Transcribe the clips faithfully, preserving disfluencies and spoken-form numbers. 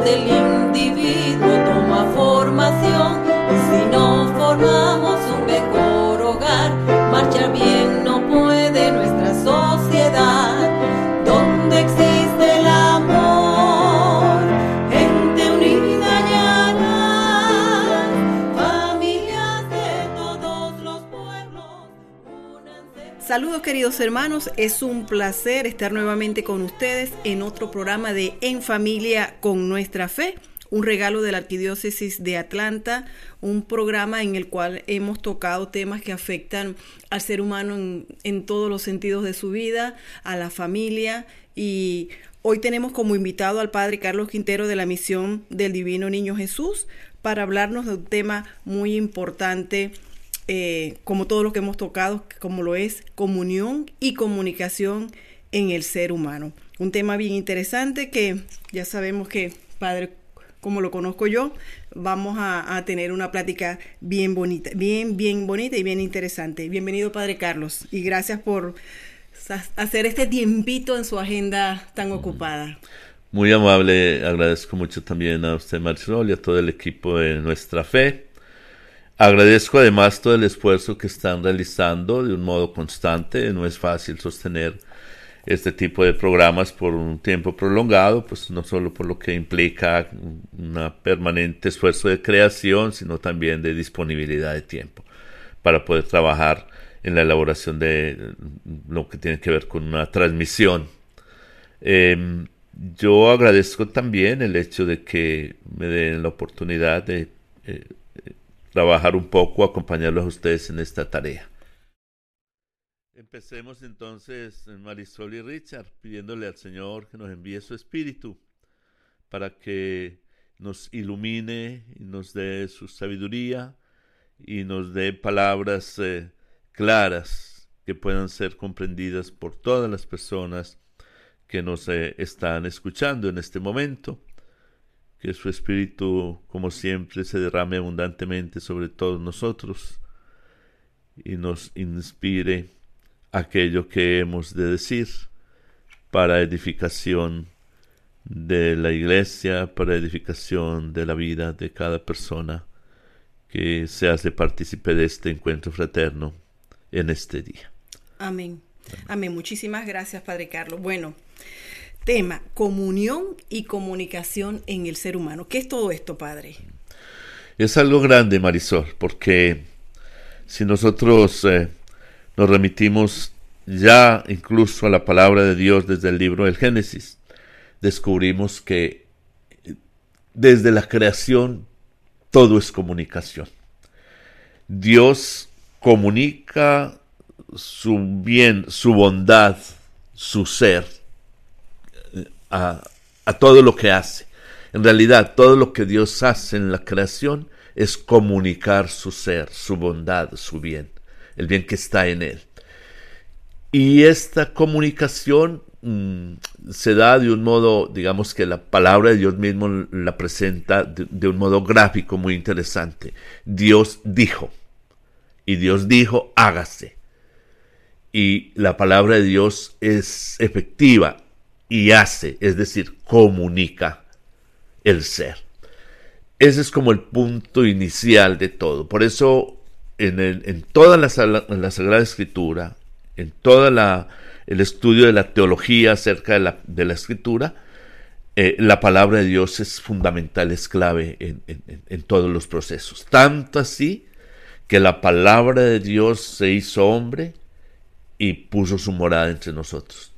del individuo toma formación, y si no formamos un mejor hogar, marchar bien no puede nuestra sociedad, donde existe el amor, gente unida y harás, familias de todos los pueblos, únanse. Saludos queridos hermanos, es un placer estar nuevamente con ustedes en otro programa de En Familia con Nuestra Fe, un regalo de la Arquidiócesis de Atlanta, un programa en el cual hemos tocado temas que afectan al ser humano en, en todos los sentidos de su vida, a la familia, y hoy tenemos como invitado al Padre Carlos Quintero de la Misión del Divino Niño Jesús para hablarnos de un tema muy importante, eh, como todo lo que hemos tocado, como lo es comunión y comunicación en el ser humano. Un tema bien interesante que ya sabemos que, Padre, como lo conozco yo, vamos a, a tener una plática bien bonita, bien, bien bonita y bien interesante. Bienvenido, Padre Carlos, y gracias por hacer este tiempito en su agenda tan ocupada. Muy amable, agradezco mucho también a usted, Marisol, y a todo el equipo de Nuestra Fe. Agradezco además todo el esfuerzo que están realizando de un modo constante. No es fácil sostener este tipo de programas por un tiempo prolongado, pues no solo por lo que implica un permanente esfuerzo de creación, sino también de disponibilidad de tiempo para poder trabajar en la elaboración de lo que tiene que ver con una transmisión. Eh, yo agradezco también el hecho de que me den la oportunidad de eh, trabajar un poco, acompañarlos a ustedes en esta tarea. Empecemos entonces, Marisol y Richard, pidiéndole al Señor que nos envíe su Espíritu para que nos ilumine y nos dé su sabiduría y nos dé palabras eh, claras que puedan ser comprendidas por todas las personas que nos eh, están escuchando en este momento. Que su Espíritu, como siempre, se derrame abundantemente sobre todos nosotros y nos inspire aquello que hemos de decir para edificación de la iglesia, para edificación de la vida de cada persona que se hace partícipe de este encuentro fraterno en este día. Amén. Amén. Amén. Muchísimas gracias, Padre Carlos. Bueno, tema, comunión y comunicación en el ser humano. ¿Qué es todo esto, Padre? Es algo grande, Marisol, porque si nosotros eh, nos remitimos ya incluso a la palabra de Dios desde el libro del Génesis, descubrimos que desde la creación todo es comunicación. Dios comunica su bien, su bondad, su ser a, a todo lo que hace. En realidad, todo lo que Dios hace en la creación es comunicar su ser, su bondad, su bien, el bien que está en él. Y esta comunicación mmm, se da de un modo, digamos que la palabra de Dios mismo la presenta de, de un modo gráfico muy interesante. Dios dijo, y Dios dijo, hágase. Y la palabra de Dios es efectiva y hace, es decir, comunica el ser. Ese es como el punto inicial de todo. Por eso, en, el, en toda la, en la Sagrada Escritura, en todo el estudio de la teología acerca de la, de la Escritura, eh, la palabra de Dios es fundamental, es clave en, en, en todos los procesos. Tanto así que la palabra de Dios se hizo hombre y puso su morada entre nosotros.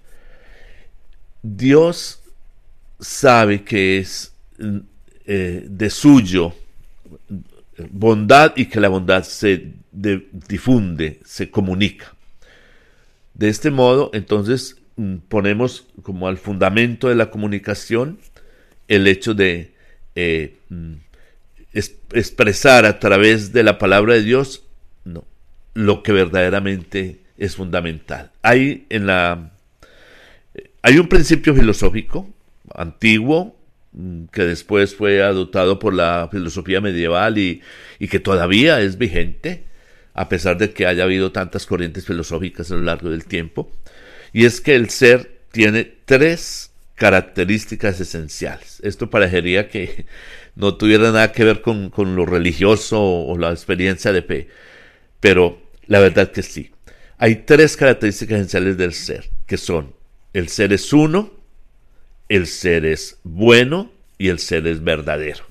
Dios sabe que es eh, de suyo bondad y que la bondad se de, difunde, se comunica. De este modo, entonces, ponemos como al fundamento de la comunicación el hecho de eh, es, expresar a través de la palabra de Dios no, lo que verdaderamente es fundamental. Hay, en la, hay un principio filosófico antiguo que después fue adoptado por la filosofía medieval y, y que todavía es vigente, a pesar de que haya habido tantas corrientes filosóficas a lo largo del tiempo, y es que el ser tiene tres características esenciales. Esto parecería que no tuviera nada que ver con, con lo religioso o, o la experiencia de fe, pero la verdad que sí. Hay tres características esenciales del ser, que son: el ser es uno, el ser es bueno y el ser es verdadero.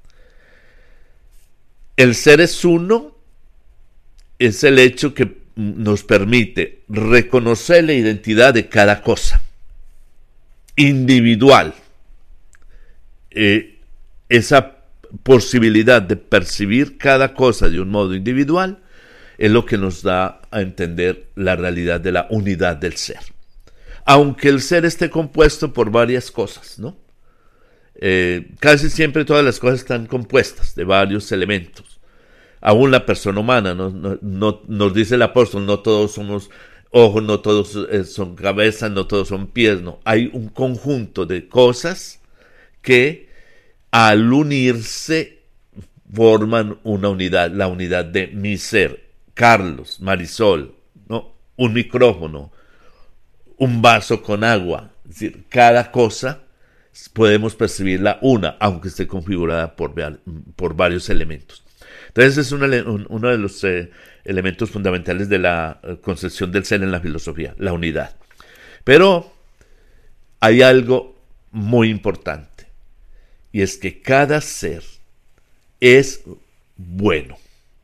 El ser es uno es el hecho que nos permite reconocer la identidad de cada cosa, individual. Eh, esa posibilidad de percibir cada cosa de un modo individual es lo que nos da a entender la realidad de la unidad del ser. Aunque el ser esté compuesto por varias cosas, ¿no? Eh, casi siempre todas las cosas están compuestas de varios elementos. Aún la persona humana, ¿no? No, no, nos dice el apóstol, no todos somos ojos, no todos eh, son cabezas, no todos son pies, no. Hay un conjunto de cosas que al unirse forman una unidad, la unidad de mi ser. Carlos, Marisol, ¿no? Un micrófono, un vaso con agua. Es decir, cada cosa podemos percibirla una, aunque esté configurada por, por varios elementos. Entonces es un, un, uno de los eh, elementos fundamentales de la concepción del ser en la filosofía, la unidad. Pero hay algo muy importante, y es que cada ser es bueno,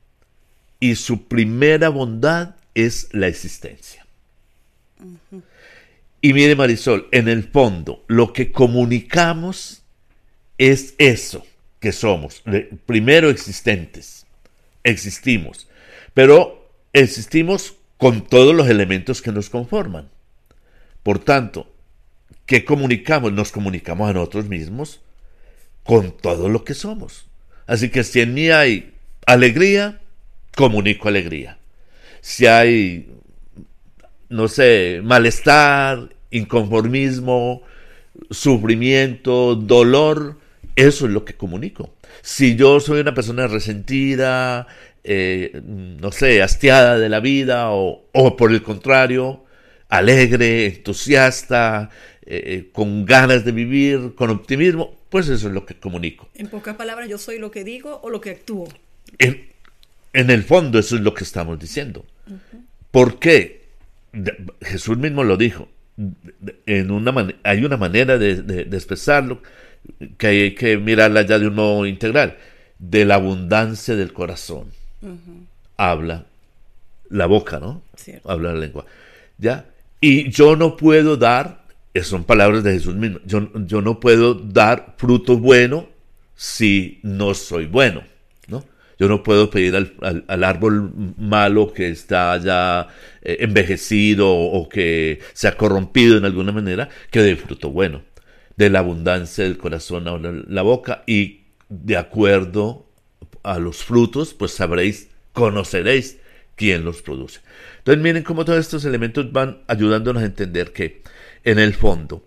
y su primera bondad es la existencia. Uh-huh. Y mire, Marisol, en el fondo, lo que comunicamos es eso que somos. Primero, existentes. Existimos. Pero existimos con todos los elementos que nos conforman. Por tanto, ¿qué comunicamos? Nos comunicamos a nosotros mismos con todo lo que somos. Así que si en mí hay alegría, comunico alegría. Si hay, no sé, malestar, inconformismo, sufrimiento, dolor, eso es lo que comunico. Si yo soy una persona resentida, eh, no sé, hastiada de la vida, o, o por el contrario, alegre, entusiasta, eh, con ganas de vivir, con optimismo, pues eso es lo que comunico. En pocas palabras, yo soy lo que digo o lo que actúo. En, en el fondo eso es lo que estamos diciendo. Uh-huh. ¿Por qué? Jesús mismo lo dijo. En una man- hay una manera de, de, de expresarlo que hay que mirarla ya de un modo integral. De la abundancia del corazón uh-huh. habla la boca, ¿no? Cierto. Habla la lengua. ¿Ya? Y yo no puedo dar, son palabras de Jesús mismo, yo, yo no puedo dar fruto bueno si no soy bueno, ¿no? Yo no puedo pedir al, al, al árbol malo que está ya eh, envejecido o que se ha corrompido en alguna manera que dé fruto bueno. De la abundancia del corazón habla la boca, y de acuerdo a los frutos, pues sabréis, conoceréis quién los produce. Entonces miren cómo todos estos elementos van ayudándonos a entender que en el fondo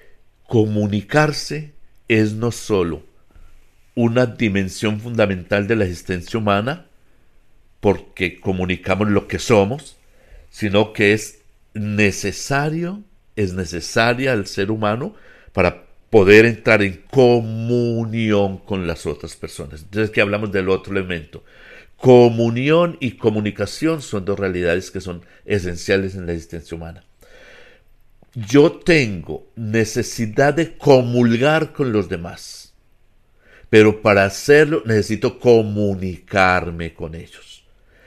comunicarse es no solo una dimensión fundamental de la existencia humana, porque comunicamos lo que somos, sino que es necesario, es necesaria al ser humano para poder entrar en comunión con las otras personas. Entonces aquí hablamos del otro elemento. Comunión y comunicación son dos realidades que son esenciales en la existencia humana. Yo tengo necesidad de comulgar con los demás, pero para hacerlo necesito comunicarme con ellos.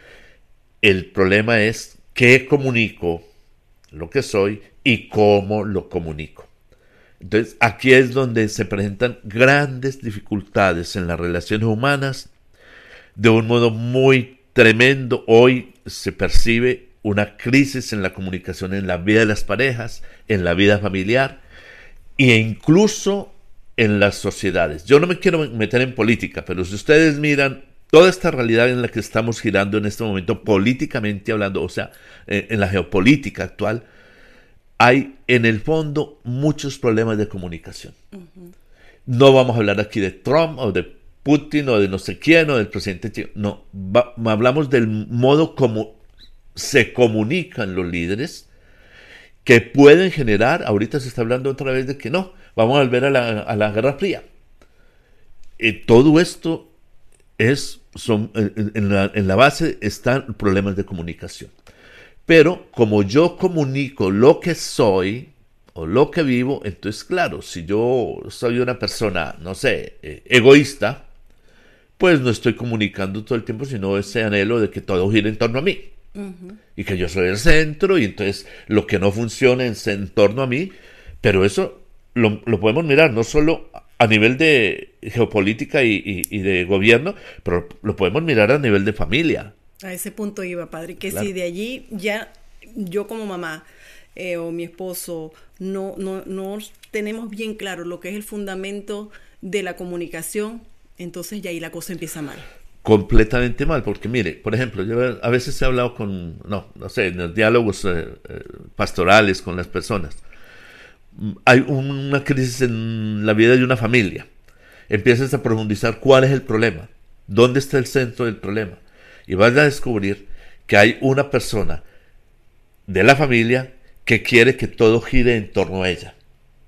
El problema es qué comunico, lo que soy, y cómo lo comunico. Entonces aquí es donde se presentan grandes dificultades en las relaciones humanas de un modo muy tremendo. Hoy se percibe una crisis en la comunicación en la vida de las parejas, en la vida familiar e incluso en las sociedades. Yo no me quiero meter en política, pero si ustedes miran toda esta realidad en la que estamos girando en este momento, políticamente hablando, o sea, en la geopolítica actual, hay en el fondo muchos problemas de comunicación. Uh-huh. No vamos a hablar aquí de Trump o de Putin o de no sé quién o del presidente chino. No, va, hablamos del modo como se comunican los líderes, que pueden generar, ahorita se está hablando otra vez de que no, vamos a volver a la, a la Guerra Fría. Eh, todo esto es, son, en, en, la, en la base están problemas de comunicación. Pero como yo comunico lo que soy o lo que vivo, entonces claro, si yo soy una persona, no sé, eh, egoísta, pues no estoy comunicando todo el tiempo, sino ese anhelo de que todo gire en torno a mí. Uh-huh. Y que yo soy el centro, y entonces lo que no funciona es en torno a mí. Pero eso lo, lo podemos mirar no solo a nivel de geopolítica y, y, y de gobierno, pero lo podemos mirar a nivel de familia. A ese punto iba, padre, que Claro. si de allí ya yo como mamá eh, o mi esposo no, no, no tenemos bien claro lo que es el fundamento de la comunicación, entonces ya ahí la cosa empieza mal. Completamente mal, porque mire, por ejemplo, yo a veces he hablado con, no, no sé, en los diálogos eh, eh, pastorales con las personas. Hay una crisis en la vida de una familia. Empiezas a profundizar cuál es el problema, dónde está el centro del problema. Y vas a descubrir que hay una persona de la familia que quiere que todo gire en torno a ella.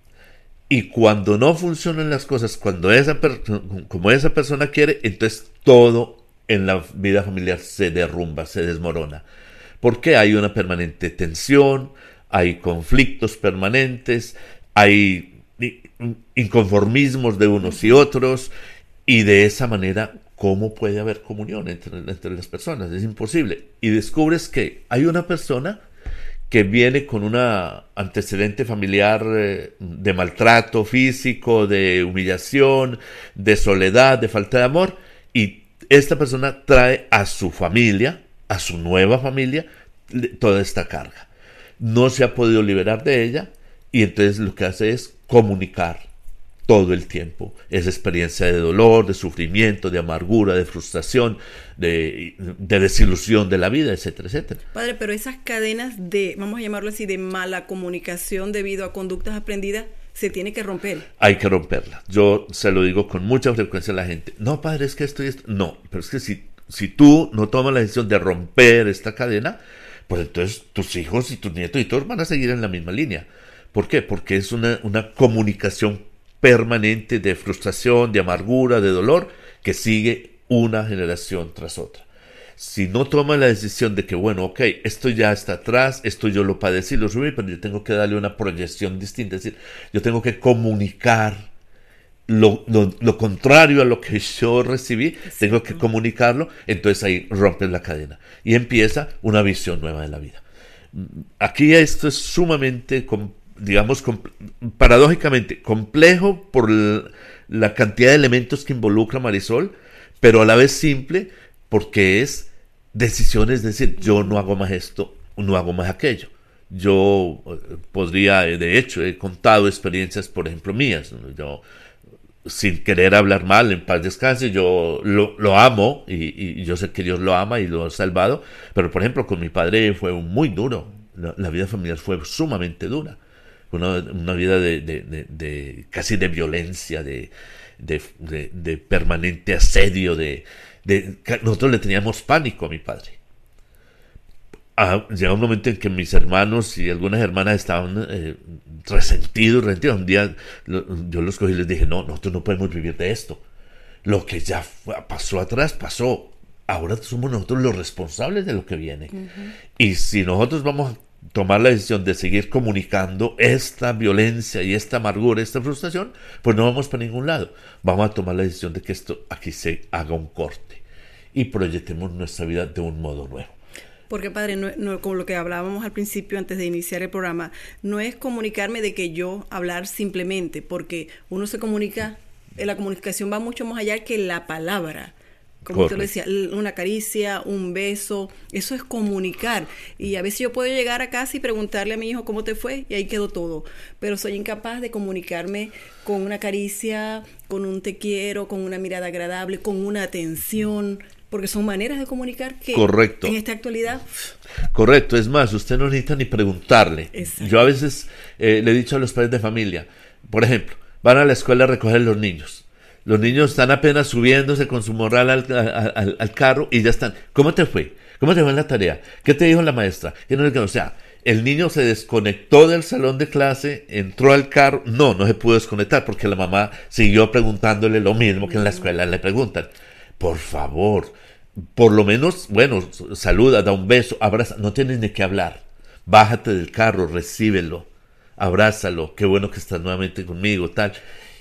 Y cuando no funcionan las cosas, cuando esa per- como esa persona quiere, entonces todo en la vida familiar se derrumba, se desmorona. Porque hay una permanente tensión, hay conflictos permanentes, hay inconformismos de unos y otros, y de esa manera, ¿cómo puede haber comunión entre, entre las personas? Es imposible. Y descubres que hay una persona que viene con un antecedente familiar eh, de maltrato físico, de humillación, de soledad, de falta de amor, y esta persona trae a su familia, a su nueva familia, toda esta carga. No se ha podido liberar de ella, y entonces lo que hace es comunicar todo el tiempo esa experiencia de dolor, de sufrimiento, de amargura, de frustración, de, de desilusión de la vida, etcétera, etcétera. Padre, pero esas cadenas de, vamos a llamarlo así, de mala comunicación debido a conductas aprendidas, se tiene que romper. Hay que romperla. Yo se lo digo con mucha frecuencia a la gente. No, padre, es que esto y esto. No, pero es que si, si tú no tomas la decisión de romper esta cadena, pues entonces tus hijos y tus nietos y todos van a seguir en la misma línea. ¿Por qué? Porque es una, una comunicación permanente de frustración, de amargura, de dolor, que sigue una generación tras otra. Si no tomas la decisión de que, bueno, ok, esto ya está atrás, esto yo lo padecí, lo subí, pero yo tengo que darle una proyección distinta, es decir, yo tengo que comunicar lo, lo, lo contrario a lo que yo recibí, Exacto. Tengo que comunicarlo, entonces ahí rompes la cadena y empieza una visión nueva de la vida. Aquí esto es sumamente complicado, digamos, com- paradójicamente complejo por l- la cantidad de elementos que involucra Marisol, pero a la vez simple porque es decisiones, es decir, yo no hago más esto, no hago más aquello. Yo eh, podría, eh, de hecho, he contado experiencias, por ejemplo, mías. Yo, sin querer hablar mal, en paz descanse, yo lo, lo amo y, y yo sé que Dios lo ama y lo ha salvado, pero por ejemplo con mi padre fue muy duro, la, la vida familiar fue sumamente dura. Una, una vida de, de, de, de casi de violencia, de, de, de, de permanente asedio, de, de nosotros le teníamos pánico a mi padre. Ah, llegó un momento en que mis hermanos y algunas hermanas estaban eh, resentidos, resentidos. Un día lo, yo los cogí y les dije, no, nosotros no podemos vivir de esto. Lo que ya fue, pasó atrás, pasó. Ahora somos nosotros los responsables de lo que viene. Uh-huh. Y si nosotros vamos a tomar la decisión de seguir comunicando esta violencia y esta amargura, esta frustración, pues no vamos para ningún lado. Vamos a tomar la decisión de que esto aquí se haga un corte y proyectemos nuestra vida de un modo nuevo. Porque, padre, no, no, como lo que hablábamos al principio antes de iniciar el programa, no es comunicarme de que yo hablar simplemente, porque uno se comunica, la comunicación va mucho más allá que la palabra. Como usted lo decía, una caricia, un beso, eso es comunicar. Y a veces yo puedo llegar a casa y preguntarle a mi hijo cómo te fue y ahí quedó todo. Pero soy incapaz de comunicarme con una caricia, con un te quiero, con una mirada agradable, con una atención, porque son maneras de comunicar que Correcto. En esta actualidad... Correcto, es más, usted no necesita ni preguntarle. Exacto. Yo a veces eh, le he dicho a los padres de familia, por ejemplo, van a la escuela a recoger a los niños. Los niños están apenas subiéndose con su morral al, al, al carro y ya están. ¿Cómo te fue? ¿Cómo te fue en la tarea? ¿Qué te dijo la maestra? ¿Qué no, o sea, El niño se desconectó del salón de clase, entró al carro. No, no se pudo desconectar porque la mamá siguió preguntándole lo mismo que en la escuela le preguntan. Por favor, por lo menos, bueno, saluda, da un beso, abraza. No tienes ni que hablar. Bájate del carro, recíbelo, abrázalo. Qué bueno que estás nuevamente conmigo, tal.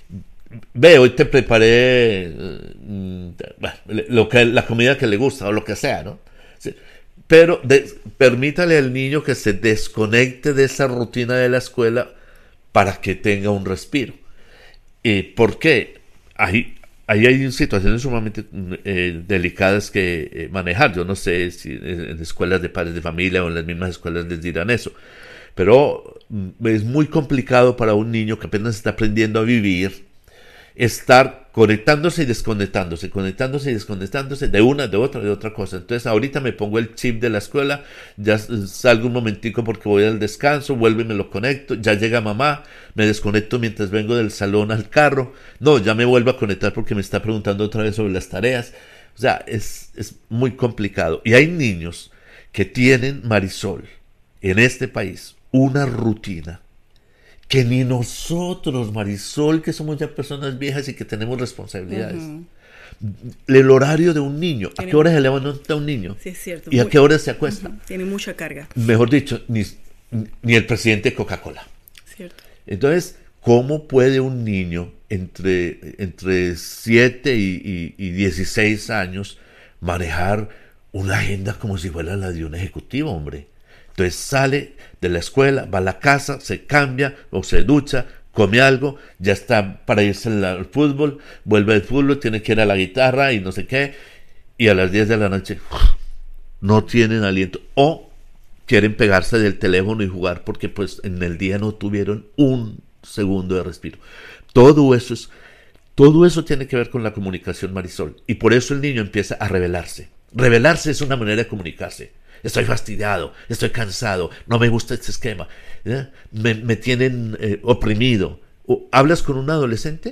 Ve, hoy te preparé eh, lo que, la comida que le gusta o lo que sea, ¿no? Sí. Pero de, permítale al niño que se desconecte de esa rutina de la escuela para que tenga un respiro. ¿Y por qué? Ahí, ahí hay situaciones sumamente eh, delicadas que eh, manejar. Yo no sé si en escuelas de padres de familia o en las mismas escuelas les dirán eso. Pero es muy complicado para un niño que apenas está aprendiendo a vivir estar conectándose y desconectándose, conectándose y desconectándose de una, de otra, de otra cosa. Entonces ahorita me pongo el chip de la escuela, ya salgo un momentico porque voy al descanso, vuelvo y me lo conecto, ya llega mamá, me desconecto mientras vengo del salón al carro, no, ya me vuelvo a conectar porque me está preguntando otra vez sobre las tareas. O sea, es, es muy complicado. Y hay niños que tienen, Marisol, en este país, una rutina que ni nosotros, Marisol, que somos ya personas viejas y que tenemos responsabilidades. Uh-huh. El horario de un niño, ¿a qué hora se levanta un niño? Sí, es cierto. ¿Y a qué hora se acuesta? Uh-huh. Tiene mucha carga. Mejor dicho, ni, ni el presidente de Coca-Cola. Cierto. Entonces, ¿cómo puede un niño entre, entre siete y, y, y dieciséis años manejar una agenda como si fuera la de un ejecutivo, hombre? Entonces sale de la escuela, va a la casa, se cambia o se ducha, come algo, ya está para irse al fútbol, vuelve al fútbol, tiene que ir a la guitarra y no sé qué, y a las diez de la noche no tienen aliento o quieren pegarse del teléfono y jugar porque pues en el día no tuvieron un segundo de respiro. Todo eso es, todo eso tiene que ver con la comunicación, Marisol, y por eso el niño empieza a rebelarse. Rebelarse es una manera de comunicarse. Estoy fastidiado, estoy cansado, no me gusta este esquema, ¿eh? me, me tienen eh, oprimido. ¿O ¿Hablas con un adolescente?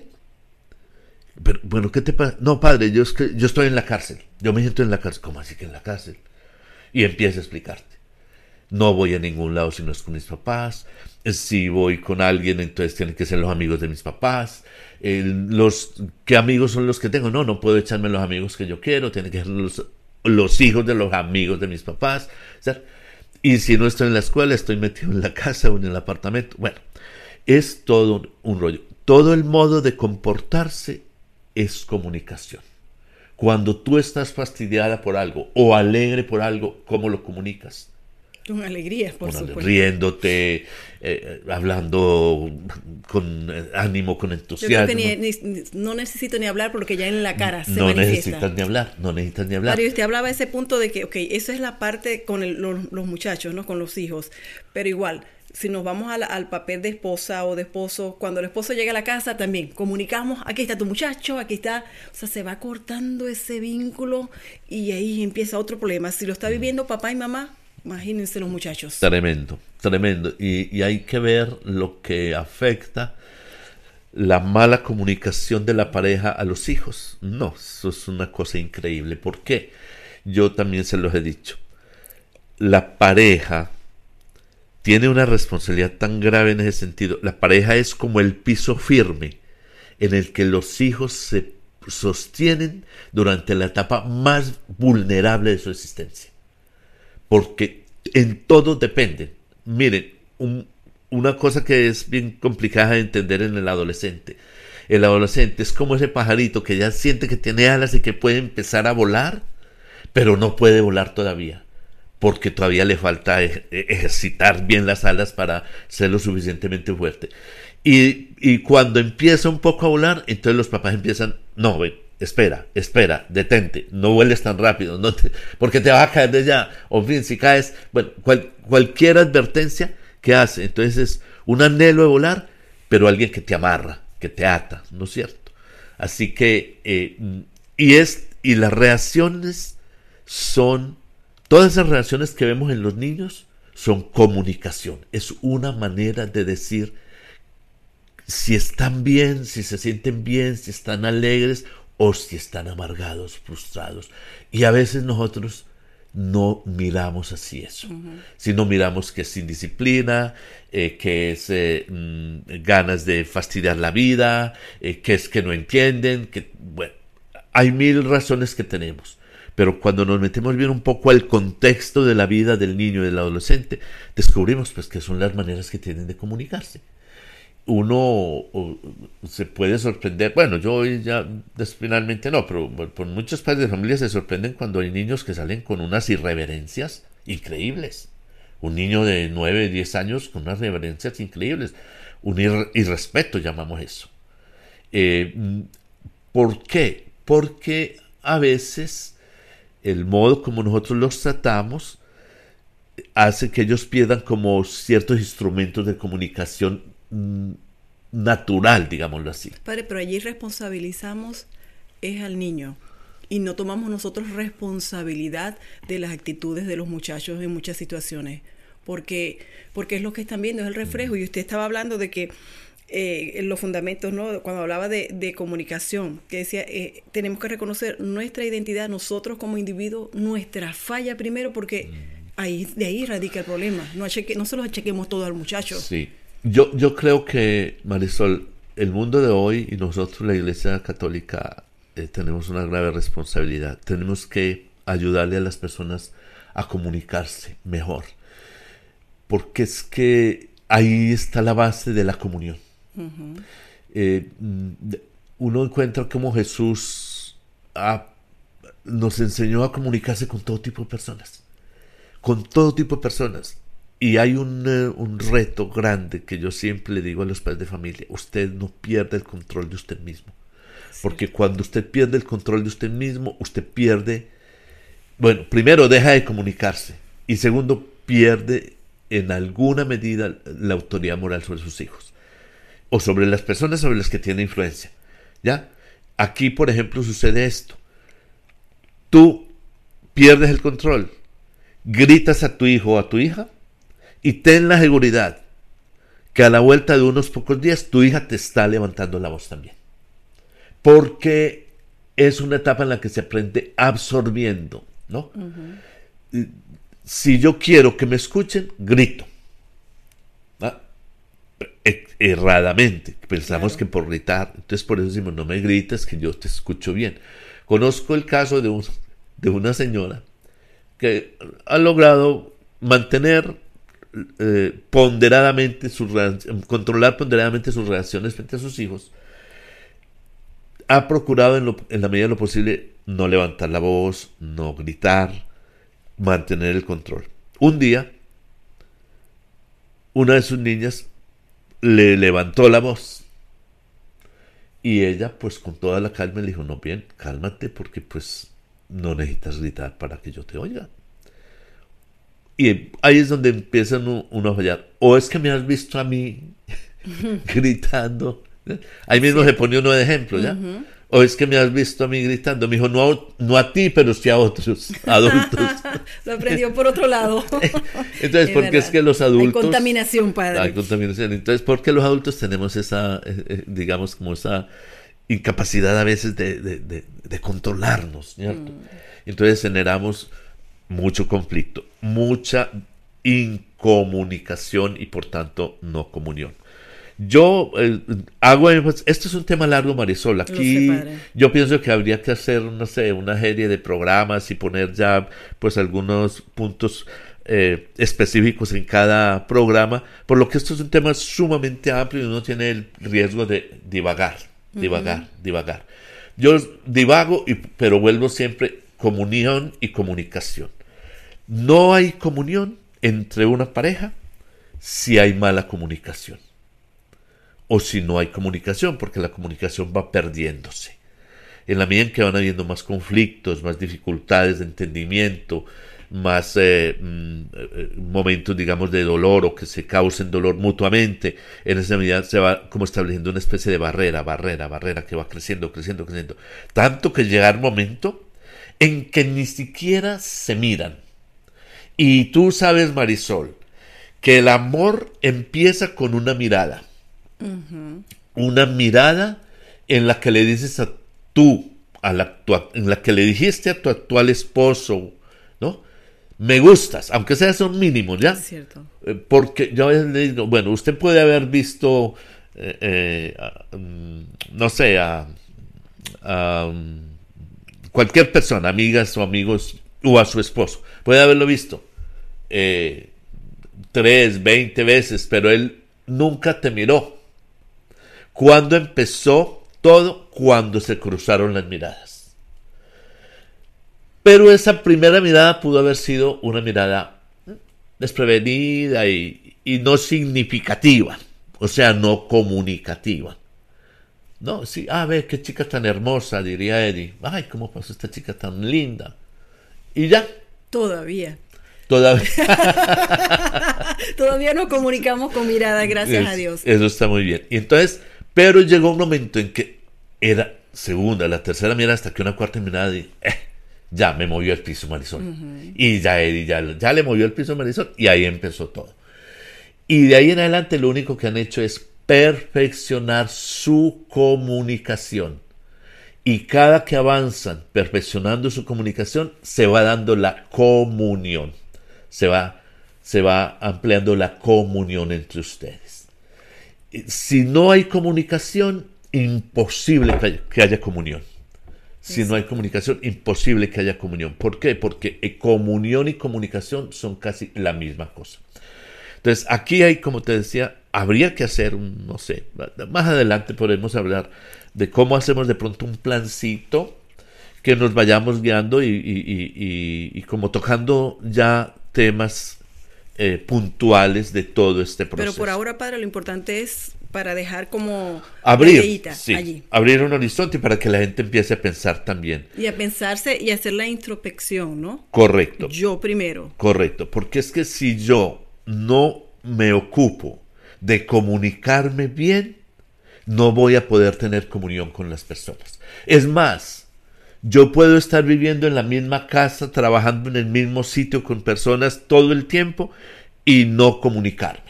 Pero, bueno, ¿qué te pasa? No, padre, yo, es que, yo estoy en la cárcel, yo me siento en la cárcel. ¿Cómo así que en la cárcel? Y empieza a explicarte. No voy a ningún lado si no es con mis papás. Si voy con alguien, entonces tienen que ser los amigos de mis papás. Eh, los, ¿Qué amigos son los que tengo? No, no puedo echarme los amigos que yo quiero, tienen que ser los... los hijos de los amigos de mis papás, ¿sabes? Y si no estoy en la escuela, estoy metido en la casa o en el apartamento. Bueno, es todo un rollo. Todo el modo de comportarse es comunicación. Cuando tú estás fastidiada por algo o alegre por algo, ¿cómo lo comunicas? Con alegría, por con, supuesto. Riéndote, eh, hablando con eh, ánimo, con entusiasmo. Yo creo que ni, ni, no necesito ni hablar porque ya en la cara se no manifiesta. No necesitas ni hablar, no necesitas ni hablar. Mario, usted hablaba de ese punto de que, ok, eso es la parte con el, los, los muchachos, ¿no? Con los hijos. Pero igual, si nos vamos al, al papel de esposa o de esposo, cuando el esposo llega a la casa también comunicamos, aquí está tu muchacho, aquí está, o sea, se va cortando ese vínculo y ahí empieza otro problema. Si lo está viviendo papá y mamá, imagínense los muchachos. Tremendo, tremendo. Y, y hay que ver lo que afecta la mala comunicación de la pareja a los hijos. No, eso es una cosa increíble. ¿Por qué? Yo también se los he dicho. La pareja tiene una responsabilidad tan grave en ese sentido. La pareja es como el piso firme en el que los hijos se sostienen durante la etapa más vulnerable de su existencia. Porque en todo depende. Miren, un, una cosa que es bien complicada de entender en el adolescente. El adolescente es como ese pajarito que ya siente que tiene alas y que puede empezar a volar, pero no puede volar todavía, porque todavía le falta ej- ejercitar bien las alas para ser lo suficientemente fuerte. Y, y cuando empieza un poco a volar, entonces los papás empiezan, no, ven, espera, espera, detente, no vueles tan rápido, no te, porque te vas a caer de allá, o en fin, si caes, bueno, cual, cualquier advertencia que hace, entonces es un anhelo de volar, pero alguien que te amarra, que te ata, ¿no es cierto? Así que, eh, y es, y las reacciones son, todas esas reacciones que vemos en los niños son comunicación, es una manera de decir si están bien, si se sienten bien, si están alegres, o si están amargados, frustrados. Y a veces nosotros no miramos así eso, uh-huh. sino miramos que es indisciplina, eh, que es eh, mm, ganas de fastidiar la vida, eh, que es que no entienden, que bueno, hay mil razones que tenemos. Pero cuando nos metemos bien un poco al contexto de la vida del niño y del adolescente, descubrimos pues que son las maneras que tienen de comunicarse. Uno o, se puede sorprender, bueno, yo hoy ya finalmente no, pero bueno, por muchos padres de familia se sorprenden cuando hay niños que salen con unas irreverencias increíbles. Un niño de nueve, diez años con unas reverencias increíbles. Un ir- irrespeto llamamos eso. Eh, ¿Por qué? Porque a veces el modo como nosotros los tratamos hace que ellos pierdan como ciertos instrumentos de comunicación mm, natural, digámoslo así. Padre, pero allí responsabilizamos es al niño y no tomamos nosotros responsabilidad de las actitudes de los muchachos en muchas situaciones, porque, porque es lo que están viendo, es el reflejo. Y usted estaba hablando de que Eh, en los fundamentos, ¿no? Cuando hablaba de, de comunicación, que decía, eh, tenemos que reconocer nuestra identidad, nosotros como individuos, nuestra falla primero, porque ahí, de ahí radica el problema. No, acheque, no se los achequemos todo al muchacho. Sí, yo, yo creo que, Marisol, el mundo de hoy y nosotros, la Iglesia Católica, eh, tenemos una grave responsabilidad. Tenemos que ayudarle a las personas a comunicarse mejor, porque es que ahí está la base de la comunión. Uh-huh. Eh, uno encuentra cómo Jesús ha, nos enseñó a comunicarse con todo tipo de personas, con todo tipo de personas. Y hay un, uh, un reto grande que yo siempre le digo a los padres de familia: usted no pierda el control de usted mismo, sí. Porque cuando usted pierde el control de usted mismo, usted pierde, bueno, primero deja de comunicarse y segundo pierde en alguna medida la autoridad moral sobre sus hijos o sobre las personas sobre las que tiene influencia. ¿Ya? Aquí, por ejemplo, sucede esto. Tú pierdes el control, gritas a tu hijo o a tu hija y ten la seguridad que a la vuelta de unos pocos días tu hija te está levantando la voz también. Porque es una etapa en la que se aprende absorbiendo, ¿no? Uh-huh. Si yo quiero que me escuchen, grito. ¿Ah? Erradamente. Pensamos claro. que por gritar. Entonces por eso decimos, no me grites, que yo te escucho bien. Conozco el caso de, un, de una señora que ha logrado mantener eh, ponderadamente sus controlar ponderadamente sus reacciones frente a sus hijos. Ha procurado en, lo, en la medida de lo posible no levantar la voz, no gritar, mantener el control. Un día, una de sus niñas le levantó la voz y ella, pues con toda la calma, le dijo: no, bien, cálmate, porque pues no necesitas gritar para que yo te oiga. Y ahí es donde empieza uno, uno a fallar. O es que me has visto a mí gritando. Ahí mismo sí. Se pone uno de ejemplo, ¿ya? Uh-huh. O es que me has visto a mí gritando. Me dijo, no a, no a ti, pero sí a otros adultos. Lo aprendió por otro lado. Entonces, ¿por qué es que los adultos... Hay contaminación, padre. Hay contaminación. Entonces, ¿por qué los adultos tenemos esa, eh, digamos, como esa incapacidad a veces de, de, de, de controlarnos, ¿cierto? Mm. Entonces generamos mucho conflicto, mucha incomunicación y, por tanto, no comunión. Yo eh, hago énfasis, esto es un tema largo, Marisol. Aquí yo pienso que habría que hacer, no sé, una serie de programas y poner ya pues algunos puntos eh, específicos en cada programa, por lo que esto es un tema sumamente amplio y uno tiene el riesgo de divagar, divagar, uh-huh. divagar. Yo divago, y, pero vuelvo siempre comunión y comunicación. No hay comunión entre una pareja si hay mala comunicación. O si no hay comunicación, porque la comunicación va perdiéndose. En la medida en que van habiendo más conflictos, más dificultades de entendimiento, más eh, eh, momentos, digamos, de dolor o que se causen dolor mutuamente, en esa medida se va como estableciendo una especie de barrera, barrera, barrera que va creciendo, creciendo, creciendo. Tanto que llega un momento en que ni siquiera se miran. Y tú sabes, Marisol, que el amor empieza con una mirada. Uh-huh. Una mirada en la que le dices a tú, a la, tu, en la que le dijiste a tu actual esposo, ¿no? me gustas, aunque sea son mínimos, ¿ya? Es cierto. Eh, porque yo a veces le digo, bueno, usted puede haber visto, eh, eh, a, um, no sé, a, a um, cualquier persona, amigas o amigos, o a su esposo, puede haberlo visto eh, tres, veinte veces, pero él nunca te miró. ¿Cuándo empezó todo? Cuando se cruzaron las miradas. Pero esa primera mirada pudo haber sido una mirada desprevenida y, y no significativa, o sea, no comunicativa. No, sí, ah, ve qué chica tan hermosa, diría Eddie. Ay, cómo pasó esta chica tan linda. Y ya. Todavía. Todavía. Todavía nos comunicamos con mirada, gracias es, a Dios. Eso está muy bien. Y entonces, pero llegó un momento en que era segunda, la tercera mirada, hasta que una cuarta mirada y eh, ya me movió el piso Marisol. Uh-huh. Y ya Eddie ya, ya le movió el piso Marisol y ahí empezó todo. Y de ahí en adelante lo único que han hecho es perfeccionar su comunicación. Y cada que avanzan perfeccionando su comunicación, se va dando la comunión. Se va, se va ampliando la comunión entre ustedes. Si no hay comunicación, imposible que haya comunión. Si no hay comunicación, imposible que haya comunión. ¿Por qué? Porque comunión y comunicación son casi la misma cosa. Entonces, aquí hay, como te decía, habría que hacer, un, no sé, más adelante podemos hablar de cómo hacemos de pronto un plancito que nos vayamos guiando y, y, y, y, y como tocando ya temas eh, puntuales de todo este proceso. Pero por ahora, padre, lo importante es para dejar como abrir, sí, allí. abrir un horizonte para que la gente empiece a pensar también. Y a pensarse y hacer la introspección, ¿no? Correcto. Yo primero. Correcto, porque es que si yo no me ocupo de comunicarme bien, no voy a poder tener comunión con las personas. Es más, yo puedo estar viviendo en la misma casa, trabajando en el mismo sitio con personas todo el tiempo y no comunicarme.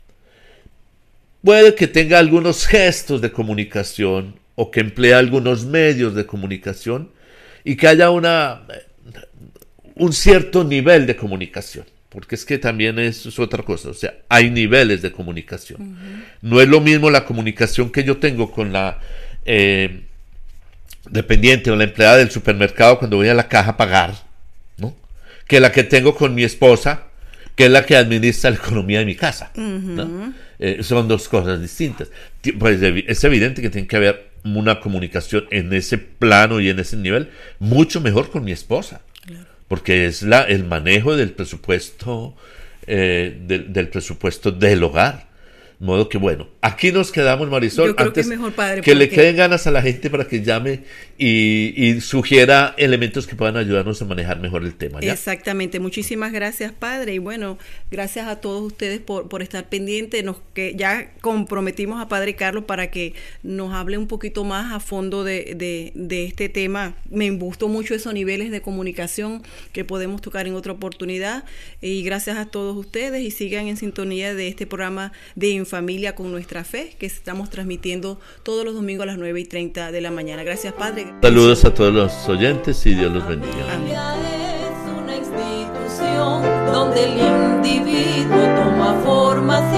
Puede que tenga algunos gestos de comunicación o que emplee algunos medios de comunicación y que haya una, un cierto nivel de comunicación. Porque es que también es, es otra cosa, o sea, hay niveles de comunicación. Uh-huh. No es lo mismo la comunicación que yo tengo con la eh, dependiente o la empleada del supermercado cuando voy a la caja a pagar, ¿no? Que la que tengo con mi esposa, que es la que administra la economía de mi casa, uh-huh. ¿no? Eh, son dos cosas distintas. Pues es evidente que tiene que haber una comunicación en ese plano y en ese nivel mucho mejor con mi esposa. Claro. Porque es la, el manejo del presupuesto, eh, del, del presupuesto del hogar. De modo que, bueno, aquí nos quedamos, Marisol. Yo creo antes que es mejor, padre, que porque... le queden ganas a la gente para que llame y, y sugiera elementos que puedan ayudarnos a manejar mejor el tema, ¿ya? Exactamente. Muchísimas gracias, padre. Y bueno, gracias a todos ustedes por, por estar pendientes. Nos, que ya comprometimos a padre Carlos para que nos hable un poquito más a fondo de, de, de este tema. Me gustó mucho esos niveles de comunicación que podemos tocar en otra oportunidad. Y gracias a todos ustedes y sigan en sintonía de este programa de Familia con Nuestra Fe, que estamos transmitiendo todos los domingos a las nueve y treinta de la mañana. Gracias, padre. Saludos a todos los oyentes y Dios los bendiga. Amén. Es una institución donde el individuo toma forma